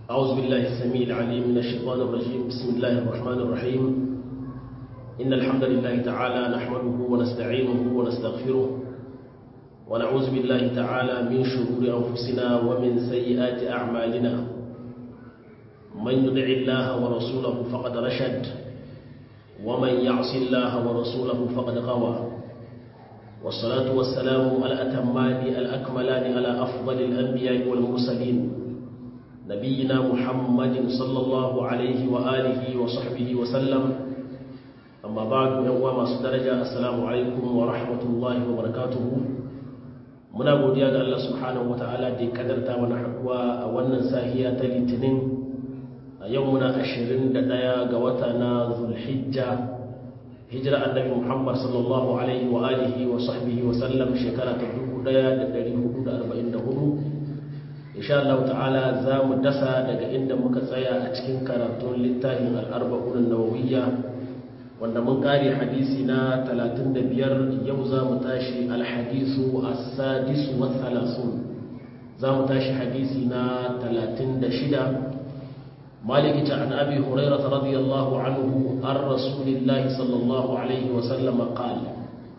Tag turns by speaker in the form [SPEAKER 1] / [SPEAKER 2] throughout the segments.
[SPEAKER 1] أعوذ بالله السميع العليم من الشيطان الرجيم. بسم الله الرحمن الرحيم. إن الحمد لله تعالى نحمده ونستعينه ونستغفره ونعوذ بالله تعالى من شرور أنفسنا ومن سيئات أعمالنا. من يطع الله ورسوله فقد رشد ومن يعص الله ورسوله فقد غوى. والصلاة والسلام على الأتمان الأكملان على أفضل الأنبياء والمرسلين نبينا محمد صلى الله عليه وآله وصحبه وسلم. أما بعد يوم درجة السلام عليكم ورحمة الله وبركاته. muna godiya ga Allah subhanahu wataala da ya kadarta mana haɗuwa a wannan sahiya ta Litinin. A yau muna 21 ga wata na Zulhijja, hijira annabi Muhammad sallallahu alaihi wa alihi wa sahbihi wa sallam shekara ta 1444. insha Allah ta'ala za mu dasa daga inda muka tsaya a cikin karatun littafin al-arba'un an-nawawiyya, wanda mun kare hadisi na 35. yau za mu tashi al-hadisu as-sadis wa 30. za mu tashi hadisi na 36. maliki ta an abi hurairah radiyallahu anhu an rasulillahi sallallahu alaihi wa sallam qala.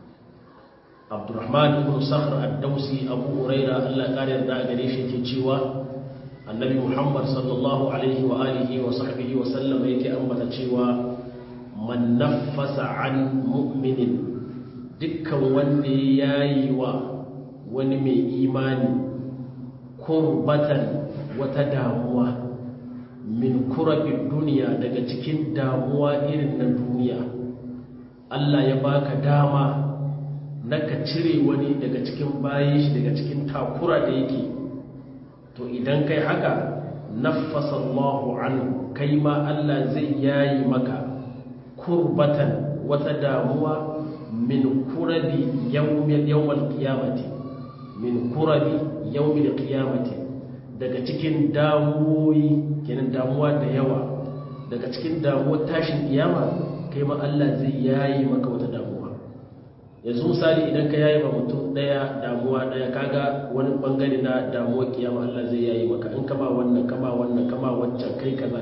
[SPEAKER 1] Abdurrahman ibn Sakhr ad-Dawsi Abu Hurairah Allah kare da gare shi yake cewa Annabi Muhammad sallallahu alaihi wa alihi wa sahbihi wa sallam yake ambata cewa man naffasa an mu'minin, dukkan wanda yayi wa wani mai imani kurbatan wata damuwa min kurabid duniya, daga cikin damuwa irin na duniya, Allah ya baka dama naka cire wani daga cikin bayan shi, daga cikin takura da yake, to idan kai haka naffasa Allahu anhu, kai ma Allah zai yayi maka kurbatan wata damuwa min kurabi yawmal qiyamati, min kurabi yawmil qiyamati, daga cikin damuwoyi, kenan damuwa da yawa, daga cikin damuwar tashin kiyama kai ma Allah zai yayi maka wata damuwa. yanzu misali idan ka yayi ba mutum daya damuwa daya, kaga wani bangare na damuwar kiyama Allah zai yayi maka. in kama wannan kama wannan kama wancan kai kaza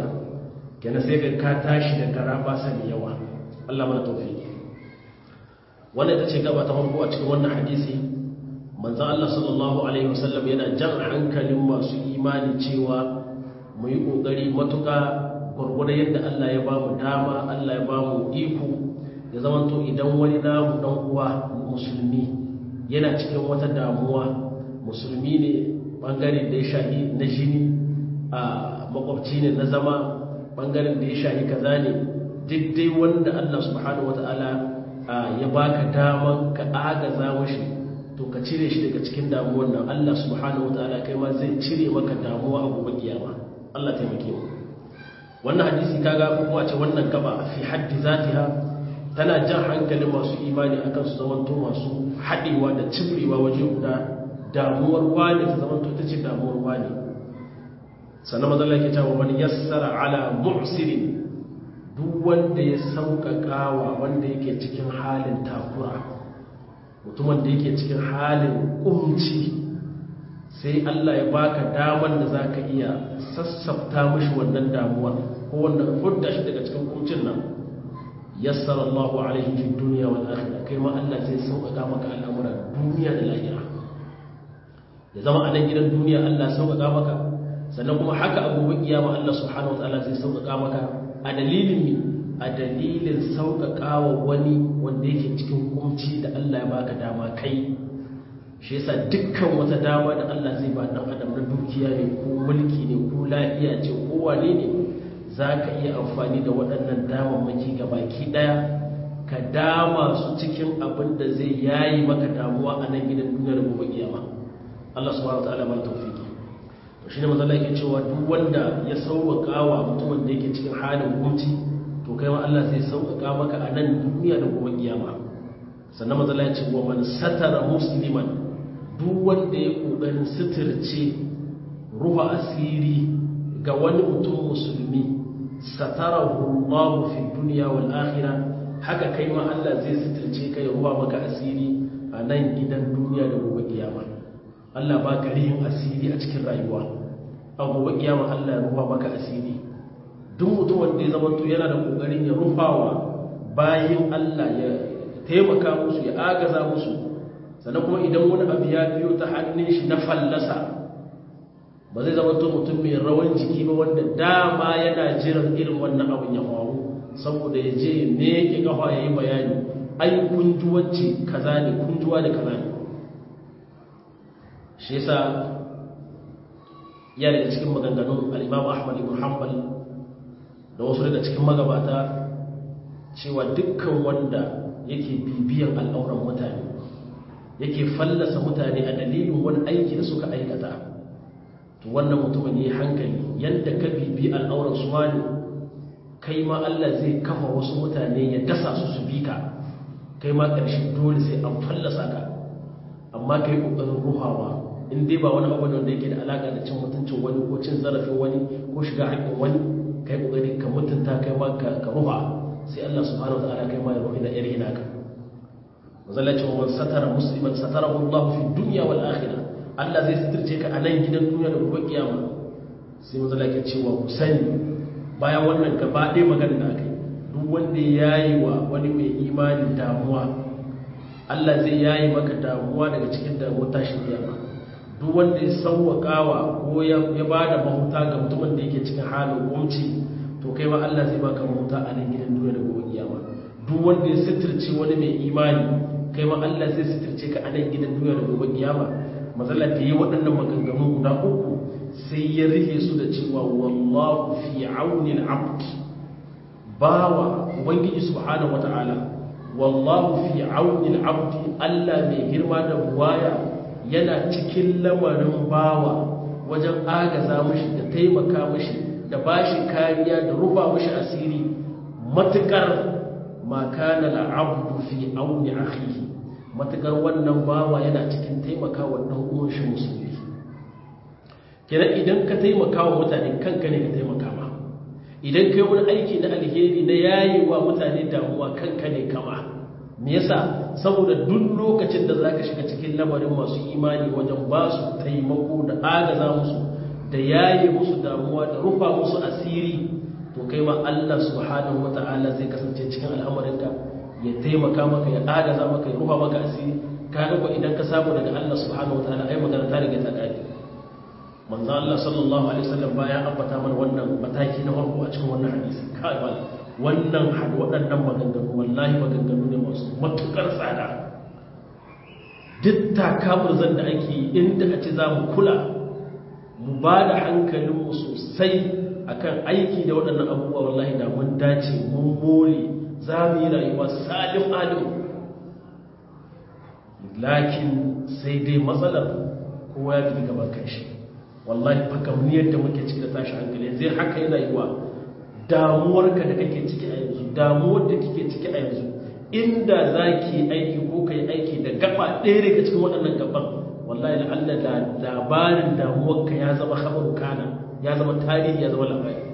[SPEAKER 1] kenan sai ka tashi da karaba sani yawa. Allah mana tawfiki. wannan ita ce gaba ta farko a cikin wannan hadisi. manzon Allah sallallahu alaihi wasallam yana jan hankalin masu imani cewa mu yi kokari matuka gurgurda yadda Allah ya ba mu dama, Allah ya ba mu iko, ya zamanto idan wani namu dan uwa musulmi yana cikin wata damuwa, musulmi ne bangaren da ya shahi na jini, a makwabci ne na zama, bangaren da ya shahi kaza ne, duk dai wanda Allah subhanahu wataala ya baka daman ka agaza mashi, to ka cire shi daga cikin damuwar nan. Allah subhanahu wataala kai ma zai cire maka damuwa a gobe kiyama. Allah taimake mu. wannan hadisi kaga ko kuma ce wannan gaba fi haddi zatiha tana jan hankalin masu imani akan su zamanto masu haɗewa da cibrewa waje guda. damuwar wani ta zamanto ita ce damuwar wani. sannan mazalla ke cewa wani yassara ala mu'sirin, duk wanda ya sauƙaƙawa wanda yake cikin halin takura, mutumin da yake cikin halin ƙumci, sai Allah ya baka daman da za ka iya sassafta mashi wannan damuwar, ko wanda ka fudda shi daga cikin ƙumcin nan, yassara Allahu alaihi fi dunya wal akhirah, kai ma Allah zai sauƙaƙa maka al'amuran duniya da lahira. ya zama a nan gidan duniya Allah sauƙaƙa maka, sannan kuma haka a gobe kiyama Allah subhanahu wataala zai sauƙaƙa maka a dalilin sauƙaƙawa wani wanda yake cikin kumci da Allah ya baka dama kai. shi yasa dukkan wata dama da Allah zai ba dan adam na dukiya ne ko mulki ne ko lafiya ce ko wane ne, za ka iya amfani da waɗannan damammaki ga baki ɗaya ka dama su cikin abin da zai yayi maka damuwa a nan gidan duniyar gobe kiyama. Allah subhanahu wataala bar tawfiki. to shine manzo Allah yake cewa duk wanda ya sauƙaƙa wa mutumin da yake cikin halin kunci, to kai ma Allah zai sauƙaƙa maka a nan duniya da gobe kiyama. sannan manzo Allah ya ce wa man satara musliman, duk wanda ya kokarin sitirce ruha asiri ga wani mutum musulmi, satarahu Allah fi dunya wal akhirah, haka kai ma Allah zai sitirce kai ruwa maka asiri a nan gidan duniya da gobe kiyama. Allah ba ka rihin asiri a cikin rayuwa. a gobe kiyama Allah ya rufa maka asiri. Duk mutum wanda ya zama to yana da kokarin ya rufawa bayin Allah, ya taimaka musu, ya agaza musu, sannan kuma idan wani abu ya biyo ta hannun shi na fallasa, ba zai zama to mutum mai rawan jiki ba wanda dama yana jiran irin wannan abin ya faru saboda ya je ne ya kafa ya yi bayani, ai kunjuwacce kaza ne, kunjuwa da kaza ne. Shi yasa ya daga cikin maganganun al-Imam Ahmad ibn Hanbal da wasu daga cikin magabata cewa dukkan wanda yake bibiyan al'auran mutane, yake fallasa mutane a dalilin wani aiki da suka aikata, to wannan mutumin yayi hankali, yanda ka bibi al'auran su wani, kai ma Allah zai kafa wasu mutane ya dasa su su bi ka, kai ma ƙarshen dole sai an fallasa ka. Amma kai ƙoƙarin ruhawa, in dai ba wani abu da yake da alaƙa da cin mutuncin wani ko cin zarafin wani ko shiga haƙƙin wani, kai ƙoƙari ka mutunta, kai ma ka ruha, sai Allah subhanahu wa ta'ala kai ma ya ruhi da irin naka. Mazalla ce wa man satara musliman satarahu Allah fi dunya wal akhirah, Allah zai sitirce ka a nan gidan duniya da gobe kiyama. Sai mazalla ke cewa ku sani bayan wannan gaba ɗaya magana da aka yi, duk wanda ya yi wa wani mai imani damuwa, Allah zai yayi maka damuwa daga cikin damuwar tashin kiyama. Duk wanda ya sauwaƙawa ko ya ba da mahuta ga mutumin da yake cikin halin gumci, to kai ma Allah zai baka mahuta a nan gidan duniya da gobe kiyama. Duk wanda ya sitirce wani mai imani, kai ma Allah zai sitirce ka a nan gidan duniya da gobe kiyama. Mazalla da yi waɗannan maganganu guda uku sai ya rike su da cewa wallahu fi auni al-abd, bawa ubangiji subhanahu wata'ala, wallahu fi auni al-abd, Allah mai girma da buwaya yana cikin lamarin bawa wajen agaza mishi da taimaka mishi da bashi kariya da rufa mishi asiri, matukar ma kana al-abd fi auni akhihi, matukar wannan bawa yana cikin taimaka wa dan uwan shi musulmi. Kenan idan ka taimaka wa mutane, kanka ne ka taimaka ma. Idan kai wani aiki na alheri na yayi wa mutane damuwa, kanka ne kama. Me yasa? Saboda duk lokacin da zaka shiga cikin lamarin masu imani wajen ba su taimako da agaza musu da yayi musu damuwa da rufa musu asiri, to kai ma Allah subhanahu wata'ala zai kasance cikin al'amarinka, ya taimaka maka, ya agaza maka, ya rufa maka asiri. Kaga ko idan ka samu daga Allah subhanahu wata'ala, ai magana ta riga ta kare. Manzo Allah sallallahu alaihi wasallam bayan ambata mana wannan mataki na farko a cikin wannan hadisi, kai wala wannan waɗannan maganganu wallahi maganganu ne masu matukar tsada. Duk takaburzan da ake yi, inda a ce za mu kula, mu ba da hankalinmu sosai akan aiki da waɗannan abubuwa, wallahi da mun dace, mun more, za mu yi rayuwa salim alim. Lakin sai dai matsalar kowa ya fi gaban kanshi. Wallahi fakamniyar da muke ciki da tashi hankali zai haka yana yi wa damuwarka da kake ciki a yanzu, damuwar da kike ciki a yanzu, inda za ki aiki ko ka yi aiki da gaba ɗaya daga cikin waɗannan gaban, wallahi la'alla da labarin damuwarka ya zama khabaru kana, ya zama tarihi, ya zama labari.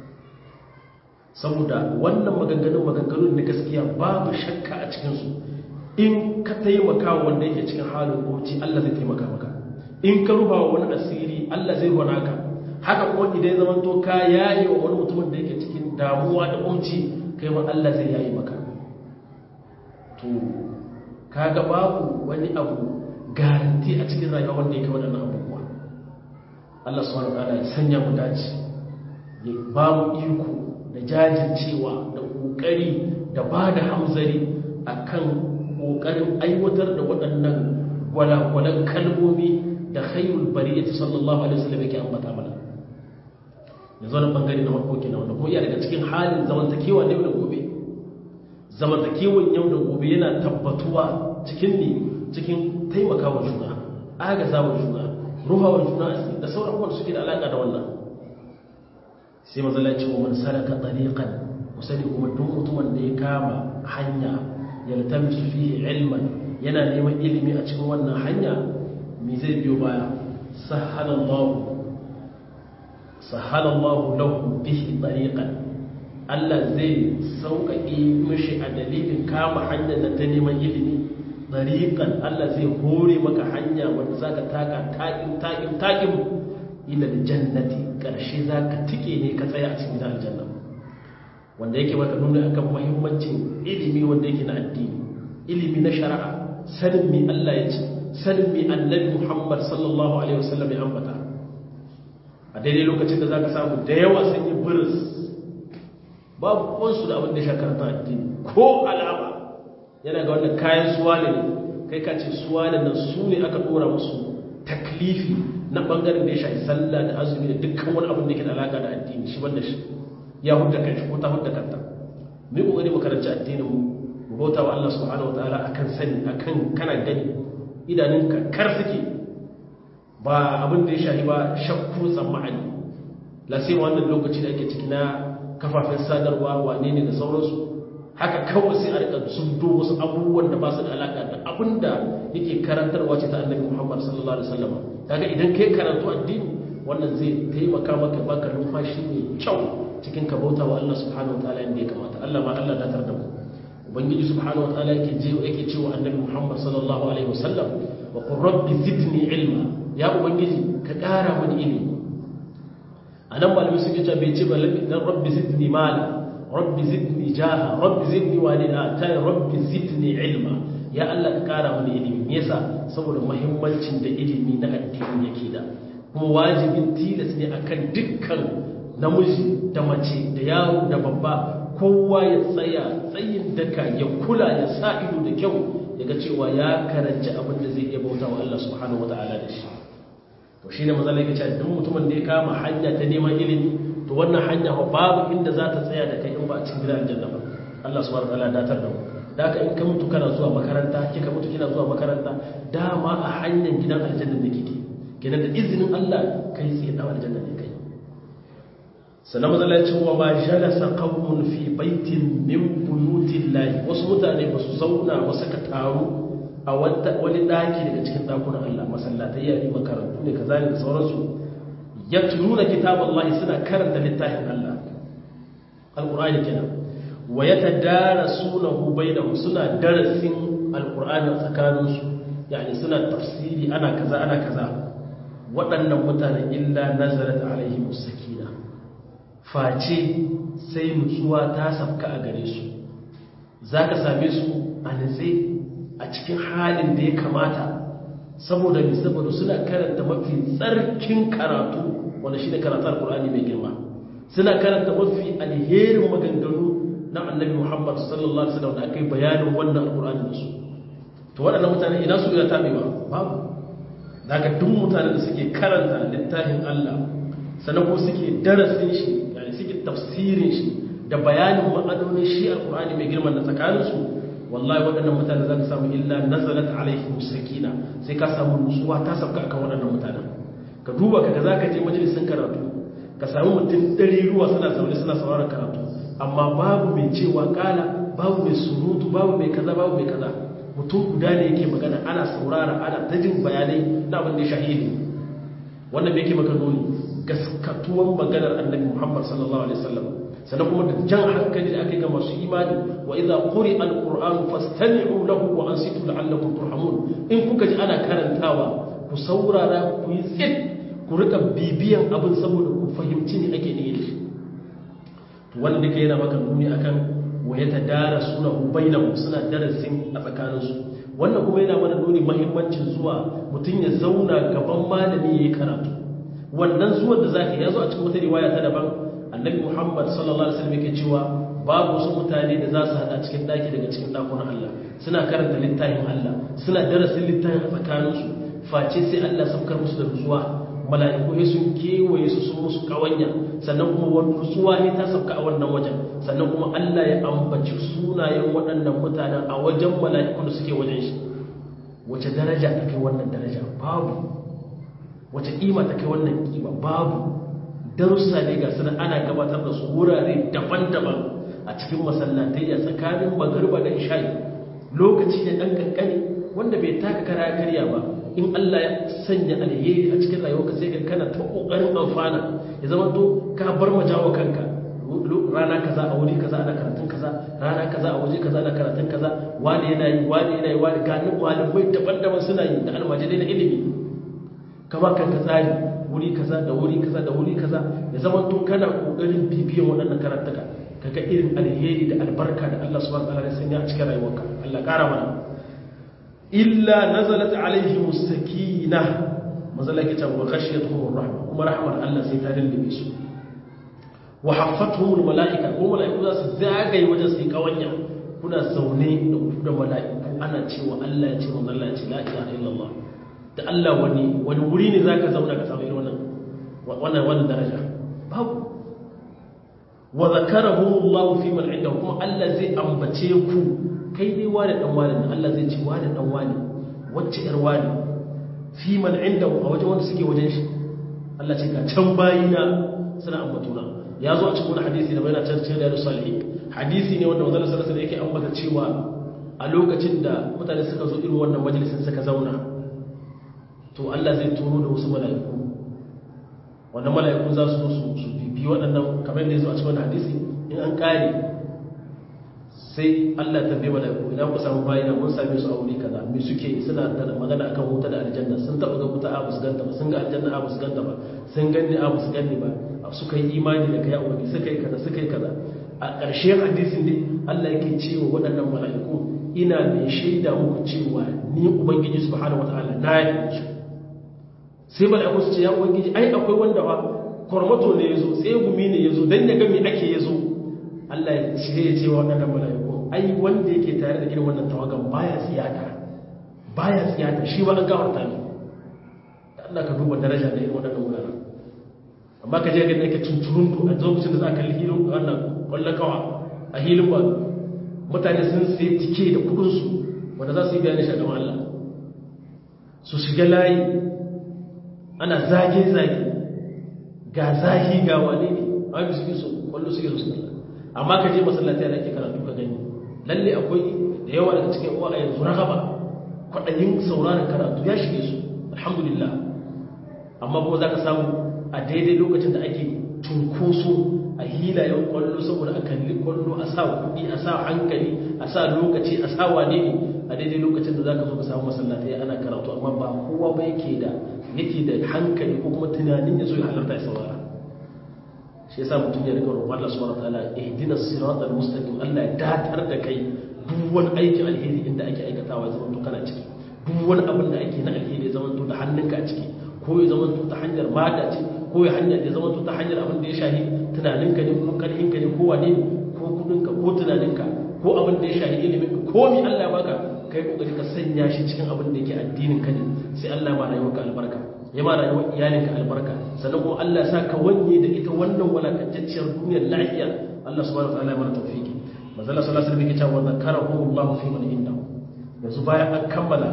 [SPEAKER 1] Saboda wannan maganganun na gaskiya babu shakka a cikinsu. In ka taimaka wanda yake cikin halin goci, Allah zai taimaka maka. In ka rufa wa wani asiri, Allah zai ruwa ka. Haka kuma idan zaman to ka yayi wa wani mutumin da yake cikin damuwa da umci, kai ma Allah zai yayi maka. To kaga babu wani abu garanti a cikin rayuwa wanda yake waɗannan abubuwa. Allah subhanahu wa ta'ala ya sanya mu dace, ya ba mu iko da jajircewa da kokari da ba da hamzari akan kokarin aiwatar da waɗannan gwalagwalan kalmomi da khairul bariyati sallallahu alaihi wasallam yake ambata mana. Yanzu wannan bangare na farko kenan, wanda kuma iya daga cikin halin zamantakewa ne da gobe. Zamantakewan yau da gobe yana tabbatuwa cikin taimakawa juna, agazawa juna, ruhawa juna da sauran abubuwan suke da alaka da wannan. Sai mazala ce wa man salaka tariqan, musali kuma duk mutumin da ya kama hanya, yaltamisu fihi ilman, yana neman ilimi a cikin wannan hanya, me zai biyo baya? sahalallahu lahu bihi tariqan, Allah zai sauƙaƙe mishi a dalilin kama hanyar da ta neman ilimi. Tariqan, Allah zai hore maka hanya wanda zaka taka taƙim ila aljannati karshe zaka tike ne ka tsaya a cikin aljanna wanda yake maka nuna akan muhimmancin ilimi wanda yake na addini ilimi na shari'a sanin me Allah ya ce sanin me annabi Muhammad sallallahu alaihi wasallam ya ambata a daidai lokacin da zaka samu da yawa sun yi buris babu kwansu da abin da ya karanta addini ko alama yana ga wannan kayan suwane ne kai ka ce suwane nan su ne aka dora musu taklifi na bangaren da ya shafi sallah da azumi da dukkan wani abin da ke da alaka da addini shi banda shi ya hudda kai ko ta hudda kanta mu kokari mu karanci addinin mu bauta wa Allah subhanahu wataala akan sani akan kana gani idanunka kar suke ba abin da ya shafi ba shakku tsammani la sai wannan lokaci da ake ciki na kafafen sadarwa wane ne da sauransu haka kawai sai a rika zubdo wasu abubuwan da ba su da alaka da abinda yake karantarwa ce ta annabi Muhammad sallallahu alaihi wasallam kaga idan kai karantu addini wannan zai taimaka maka baka numfashi mai kyau cikin ka bauta wa Allah subhanahu wataala inda ya kamata Allah ma Allah datar da mu ubangiji subhanahu wataala yake cewa annabi Muhammad sallallahu alaihi wasallam wa qur rabbi zidni ilma ya ubangiji ka kara mani ilimi anan malami suke cewa bai ce ba dan rabbi zidni mala rabbi zidni jaha rabbi zidni walida ta rabbi zidni ilma ya Allah ka kara mani ilimi me yasa saboda muhimmancin da ilimi na addini yake da kuma wajibin tilas ne akan dukkan namiji da mace da yaro da babba kowa ya tsaya tsayin daka ya kula ya sa ido da kyau yaga cewa ya karanci abin da zai iya bauta wa Allah subhanahu wataala da shi to shine mazalla yake cewa duk mutumin da ya kama hanya ta neman ilimi to wannan hanya babu inda za ta tsaya da kai in ba a cikin gidan aljanna ba Allah subhanahu wataala datar da mu da haka in ka mutu kana zuwa makaranta kika mutu kina zuwa makaranta dama a hanyar gidan aljanna da kike kenan da izinin Allah kai tsaye da aljanna ne kai sannan mazalla cewa ba jalasa qaumun fi baitin min buyutillahi wasu mutane ba su zauna ba suka taru a wani daki daga cikin dakunan Allah masallatai ya yi makarantu ne kaza ne da sauransu yatluna kitaballahi suna karanta littafin Allah alqur'ani kenan wa yatadarasunahu bainahum suna darasin alqur'ani tsakaninsu yani suna tafsiri ana kaza waɗannan mutanen illa nazarat alaihim sakina face sai nutsuwa ta safka a gare su zaka same su a nitse a cikin halin da ya kamata saboda suna karanta mafi tsarkin karatu wanda shi ne karatu alkur'ani mai girma suna karanta mafi alherin maganganu na annabi Muhammad sallallahu alaihi wasallam da aka yi bayanin wannan alkur'ani da su to waɗannan mutane ina su ina tabewa babu daga duk mutanen da suke karanta littafin Allah sannan ko suke darasin shi yani suke tafsirin shi da bayanin ma'anonin shi alkur'ani mai girma da tsakaninsu wallahi waɗannan mutane za ka samu illa nazalat alaihim sakina sai ka samu nutsuwa ta sabka akan waɗannan mutanen ka duba ka za ka je majalisin karatu ka samu mutum ɗari ruwa suna zaune suna sauraron karatu amma babu mai cewa kala babu mai surutu babu mai kaza babu mai kaza mutum guda ne yake magana ana saurara ana ta jin bayanai na abin da ya shahidi wannan da yake maka nuni gaskatuwan maganar annabi Muhammad sallallahu alaihi wasallam sannan kuma da jan hankali da aka yi ga masu imani wa idza quri'a alqur'anu fastami'u lahu wa ansitu la'allakum turhamun in kuka ji ana karantawa ku saurara ku yi tsit ku rika bibiyan abin saboda ku fahimci ne ake niyyar shi to wannan duka yana maka nuni akan wa yatadarasunahu bainahum suna darasin a tsakaninsu wannan kuma yana mana nuni muhimmancin zuwa mutum ya zauna gaban malami yayi karatu wannan zuwan da zaka yazo a cikin wata riwaya ta daban annabi Muhammad sallallahu alaihi wasallam yake cewa babu wasu mutane da za su hada cikin daki daga cikin dakunan Allah suna karanta littafin Allah suna darasin littafin a tsakaninsu face sai Allah saukar musu da nutsuwa mala'iku sai sun kewaye su sun musu kawanya sannan kuma wani nutsuwa ne ta sauka a wannan wajen sannan kuma Allah ya ambaci sunayen waɗannan mutanen a wajen mala'iku da suke wajen shi wace daraja ta kai wannan daraja babu wace kima ta kai wannan kima babu darussa ne ga sanan ana gabatar da su wurare daban-daban a cikin masallatai a tsakanin magariba da isha'i lokaci ne dan kankani wanda bai taka kara karya ba in Allah ya sanya alheri a cikin rayuwarka sai ka kana ta kokarin amfana ya zama to ka bar majawa kanka rana kaza a wuri kaza ana karatun kaza rana kaza a waje kaza ana karatun kaza wani yana yi wani ganin malamai daban-daban suna yi da almajirai na ilimi kama kanka tsari wuri kaza da wuri kaza da wuri kaza ya zama to kana kokarin bibiyan waɗannan karatuka kaga irin alheri da albarka da Allah subhanahu wa ta'ala ya sanya a cikin rayuwarka Allah ƙara mana illa nazalat alaihim as-sakinah mazalla ke cewa ghashiyatuhum ar-rahmah kuma rahmar Allah sai ta lullube su wa haffatuhum al-mala'ika ko mala'iku za su zagaye wajen su kawanya kuna zaune da mala'iku ana cewa Allah ya ce manzo Allah ya ce la ilaha illallah da Allah wani wuri ne zaka zauna ka samu irin wannan daraja babu wa zakarahu Allah fi man indahu kuma Allah zai ambace ku kai dai wani dan wani Allah zai ce wani dan wani wacce yar wani fi man indahu a wajen wanda suke wajen shi Allah ce ka can bayina suna ambatuna ya zo a cikin wani hadisi da bayan cikin da salihin hadisi ne wanda manzon sallallahu alaihi wasallam yake ambata cewa a lokacin da mutane suka zo irin wannan majalisin suka zauna to Allah zai turo da wasu mala'iku wannan mala'iku za su zo su bibi waɗannan kamar da yazo a cikin hadisi in an kare sai Allah ta bai mala'iku idan ku samu bayina mun same su a wuri kaza me suke suna da magana akan wuta da aljanna sun taba ga wuta a su ganta ba sun ga aljanna a su ganta ba sun ganni a su ganni ba suka yi imani da kai a wuri suka yi kaza suka yi kaza a ƙarshen hadisin ne Allah yake cewa waɗannan mala'iku ina mai shaida muku cewa ni ubangiji subhanahu wataala na yi shi sai mala'iku su ce ya ubangiji ai akwai wanda ba kormato ne yazo sai gumi ne yazo dan ya ga me ake yazo Allah ya ce wa waɗannan mala'iku ai wanda yake tare da irin wannan tawagan baya tsiyata shi ba an gafarta ne Allah ka duba daraja da irin waɗannan wuraren amma ka je ga nake tunturundu a lokacin da za ka kalli hilin wannan kwallon kawa a hilin ba mutane sun sai tike da kudinsu wanda za su yi bayani shaɗan Allah su shiga layi ana zage-zage ga zahi ga wane ne a yi suke so kwallo suke so su amma ka je masallaci da ake karatu ka gani lalle akwai da yawa daga cikin uwa a yanzu ragaba kwaɗayin sauraron karatu ya shige su alhamdulillah amma kuma za ka samu a daidai lokacin da ake tunkoso a hilayen kwallo saboda a kalli kwallo a sa kuɗi a sa hankali a sa lokaci a sa wane ne a daidai lokacin da za ka zo ka samu masallatai ana karatu amma ba kowa ba yake da hankali ko kuma tunanin ya zo ya halarta ya saurara shi yasa mutum ya rika roƙon Allah subhanahu wataala ihdinas siratal mustaqim Allah ya datar da kai duk wani aikin alheri inda ake aikatawa ya zama to kana ciki duk wani abin da ake na alheri ya zama to da hannunka a ciki ko ya zama to ta hanyar mada ce ko ya zama to ta hanyar abin da ya shahi tunaninka ne ko karhinka ne ko wane ne ko kudinka ko tunaninka ko abin da ya shahi ilimin ko mi Allah ya baka kai kokari ka sanya shi cikin abin da yake addinin ka ne sai Allah ma rayuwarka albarka ya ma rayuwar iyalinka albarka sannan kuma Allah ya sa ka wanye da ita wannan walakantacciyar duniyar lafiya Allah subhanahu wa ta'ala ya mana tawfiki manzo Allah sallallahu alaihi wasallam yake cewa zakarahu Allah fi man indahu yanzu bayan an kammala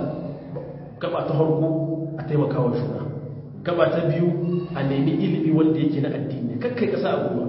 [SPEAKER 1] gaba ta farko a taimakawa shugaba gaba ta biyu a nemi ilimi wanda yake na addini kakkai ka sa abubuwa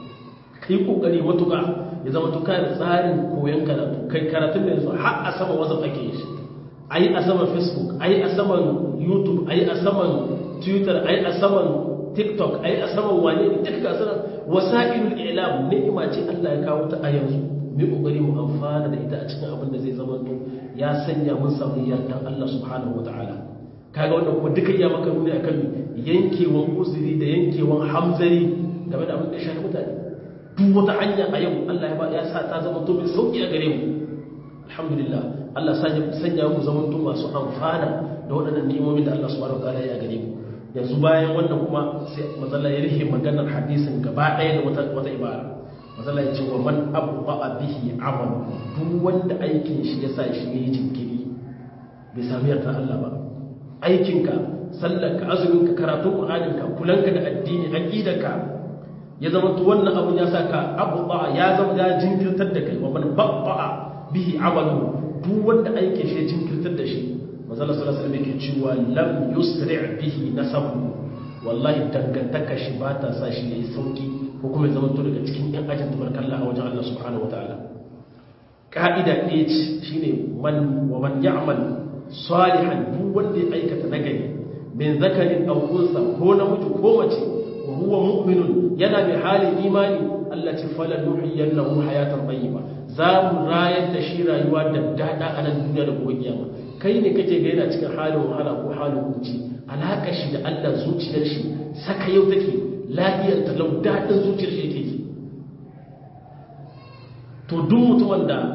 [SPEAKER 1] kai kokari matuƙa ya zama tuka da tsarin koyon karatu kai karatun da yanzu har a sama wazaf ake yi shi ayi a saman facebook ayi a saman youtube ayi a saman twitter ayi a saman tiktok ayi a saman wane ne duk gasar wasa'ilul i'lam ni'ima ce Allah ya kawo ta a yanzu mu kokari mu amfana da ita a cikin abin da zai zama ya sanya mun samu yardan Allah subhanahu wataala kaga wannan kuma duka iya maka nuni akan yankewan uzuri da yankewan hamzari game da abin da shafi mutane duk wata hanya a yau Allah ya sa ta zama to mai sauki a gare mu alhamdulillah Allah sanya mu zama to masu amfana da waɗannan ni'imomin da Allah subhanahu wataala ya gare mu yanzu bayan wannan kuma sai mazalla ya rihe maganar hadisin gaba ɗaya da wata ibara mazalla ya ce wa man abba bihi amal duk wanda aikin shi ya sa shi yayi jinkiri bai sami yarda Allah ba aikinka sallarka azuminka karatun qur'aninka kulanka da addini aqidarka ya zama to wannan abun ya saka abba ya zama ya jinkirtar da kai wa man babba bihi amalu duk wanda aikin shi ya jinkirtar da shi manzo Allah sallallahu alaihi wasallam yake cewa lam yusri' bihi nasabu wallahi dangantaka shi ba ta sa shi yayi sauki ko kuma ya zama to daga cikin ɗan ajin tabarkalla a wajen Allah subhanahu wataala ka'ida ɗaya ce shine man ya'mal salihan duk wanda ya aikata nagari min zakarin aw unsa ko namiji ko mace wa huwa mu'minun yana bi halin imani Allah ce fala nuhyiyannahu hayatan tayyiba za mu rayar da shi rayuwa da dada a nan duniya da gobe kiyama kai ne kake ga yana cikin halin wahala ko halin kunci alaka shi da Allah zuciyar shi saka yau take lafiyar talau dadin zuciyar shi yake ji to duk mutumin da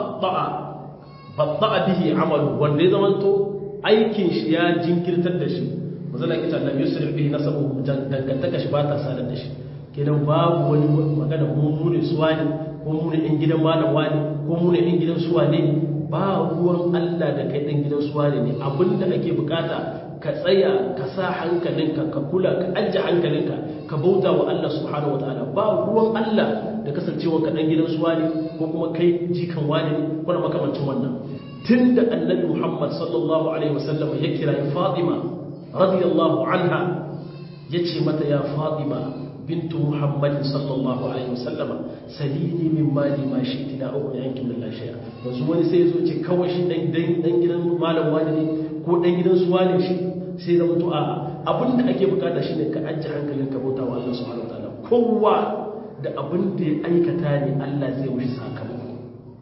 [SPEAKER 1] babba'a bihi amalu wanda ya zamanto aikin shi ya jinkirtar da shi mazala kita Allah yusri bihi nasabu dangantaka shi ba ta sadar da shi kenan babu wani magana mu ne suwani ko mu ne ɗan gidan malam wani ko mu ne ɗan gidan suwane ba ruwan Allah da kai ɗan gidan suwane ne abinda ake bukata ka tsaya ka sa hankalinka ka kula ka ajiye hankalinka ka bauta wa Allah subhanahu wataala ba ruwan Allah da kasancewa ka ɗan gidan suwane ko kuma kai jikan wani ne ko na makamancin wannan tunda annabi Muhammad sallallahu alaihi wasallam ya kira Fatima radiyallahu anha yace mata ya Fatima bintu Muhammad sallallahu alaihi wasallam salini min mali ma shi ila uku yankin min lashiya yanzu wani sai yazo ce kawai shi dan gidan malam wani ne ko dan gidan su wani shi sai da mutu a abinda ake bukata shine ka ajje hankalin ka bauta wa Allah subhanahu wataala kowa da abinda ya aikata ne Allah zai wuce sakamako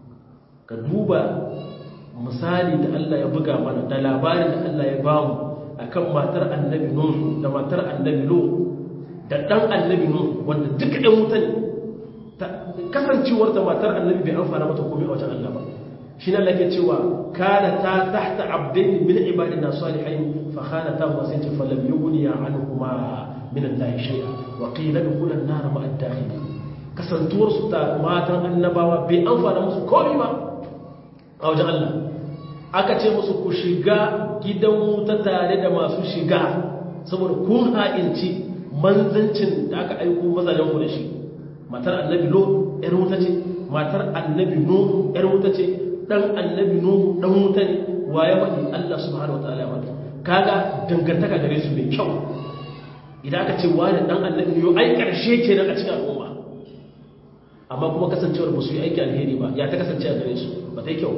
[SPEAKER 1] ka duba misali da Allah ya buga mana da labarin da Allah ya bamu akan matar annabi Nuh da matar annabi Lut da dan annabi Nuh wanda duka ɗan wuta ne kasancewar da matar annabi bai amfana mata komai a wajen Allah ba shi ne Allah ke cewa kana ta tahta abdaini min ibadina salihin fa khanata wa sai fa lam yughni anhuma min Allah shay'a wa qila dukhula an-nar ma'a ad-dakhilin kasantuwar su ta matan annabawa bai amfana musu komai ba a wajen Allah aka ce musu ku shiga gidan wuta tare da masu shiga saboda kun ha'inci manzancin da aka aiko mazajen ku da shi matar annabi lo yar wuta ce matar annabi nuhu yar wuta ce dan annabi nuhu dan wuta ne waye wani Allah subhanahu wataala wani kaga dangantaka gare su mai kyau idan aka ce wani dan annabi yo ai karshe kenan a cikin al'umma amma kuma kasancewar ba su yi aiki alheri ba ya ta kasance a gare su ba ta yi kyau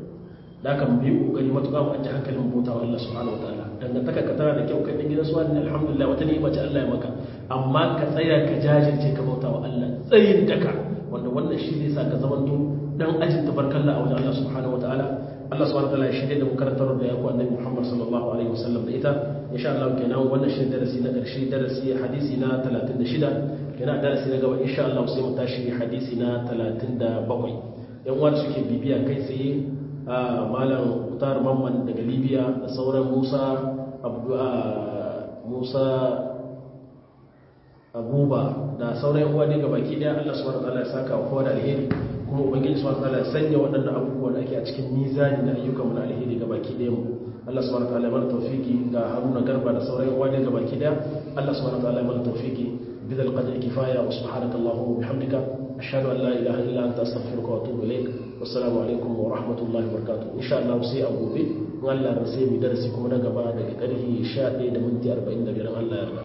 [SPEAKER 1] da aka mu yi kokari matuƙa mu ajiye hankalin bauta wa Allah subhanahu wataala dangantaka ka tana da kyau kai gidan suwa ne alhamdulillah wata ni'ima ce Allah ya maka amma ka tsaya ka jajirce ka bauta wa Allah tsayin daka wanda wannan shi zai sa ka zamanto dan ajin tabarkalla a wajen Allah subhanahu wataala Allah subhanahu wataala ya shirye da mu karantar da yaku annabi Muhammad sallallahu alaihi wasallam da ita insha Allah kenan wannan shi darasi na karshe darasi hadisi na 36 kenan darasi na gaba insha Allah sai mu tashi hadisi na 37 yan uwa suke bibiya kai tsaye malam Mutar Mamman daga Libya da sauran Musa Abuba da sauran uwa ne gabaki daya Allah subhanahu wataala ya saka wa kowa da alheri kuma ubangiji subhanahu wataala ya sanya waɗannan abubuwa da ake a cikin mizani da ayyukan mu na alheri gabaki daya mu Allah subhanahu wataala ya mana tawfiki ga Haruna Garba da sauran uwa ne gabaki daya Allah subhanahu wataala ya mana tawfiki bidal qadri kifaya wa subhanaka allahumma wa bihamdika ashhadu an la ilaha illa anta astaghfiruka wa atubu ilaik wassalamu alaikum wa rahmatullahi wa barakatuh insha Allah sai a gobe Allah ran sai mu darasi kuma na gaba daga karfi 11:45 Allah ya yarda